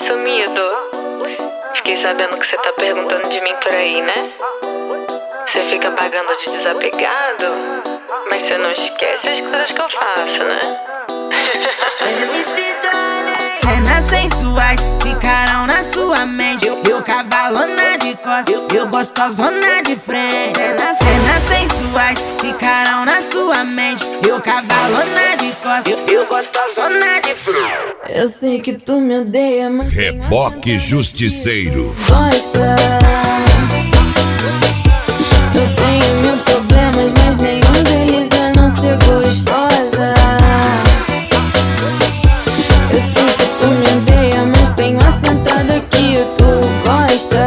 sumido? Fiquei sabendo que você tá perguntando de mim por aí, né? Você fica pagando de desapegado, mas você não esquece as coisas que eu faço, né? Cenas sensuais ficarão na sua mente. Eu cavalona de costas, eu gostosona de frente. Cenas sensuais ficarão na sua mente. Eu cavalona de costas, eu gostosona de frente. Eu sei que tu me odeia, mas Reboque Justiceiro. gosta. Eu tenho mil problemas, mas nenhum deles é não ser gostosa. Eu sei que tu me odeia, mas tenho a sentada que tu gosta.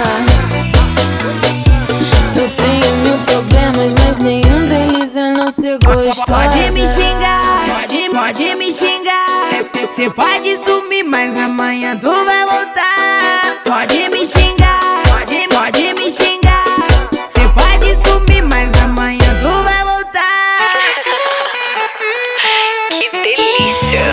Eu tenho mil problemas, mas nenhum deles é não ser gostosa. Pode me xingar, pode me xingar. Cê pode sumir, mas amanhã tu vai voltar. Pode me xingar, pode me xingar. Cê pode sumir, mas amanhã tu vai voltar. Que delícia!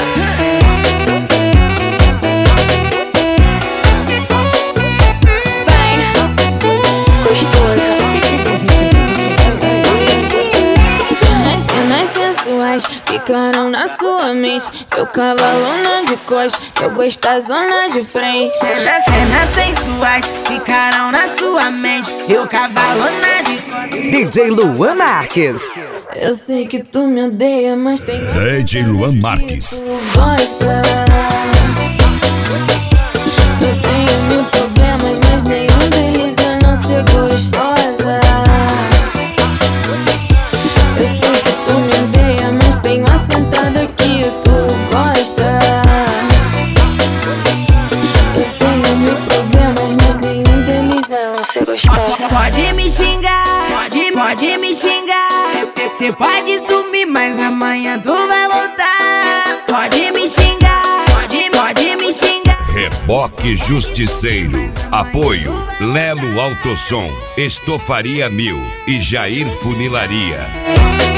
Cenas sensuais ficaram na sua mente. Eu cavalona de costas, eu gostosona de frente. Cenas sensuais ficarão na sua mente. Eu cavalona de costas. DJ Luan Marques. Eu sei que tu me odeia, mas tenho DJ Luan Marques. tu gosta. Eu tenho mil problemas, mas nenhum deles é não ser gostosa. Eu sei que tu me odeia, mas tenho a sentada que tu gosta. Eu tenho mil problemas, mas nenhum deles é não ser gostosa. Pode me xingar, pode me xingar. Cê pode sumir, mas amanhã tu vai voltar. Pode me xingar, pode me xingar. Reboque Justiceiro. Apoio Lelo Autosom, Estofaria 1000 e Jair Funilaria.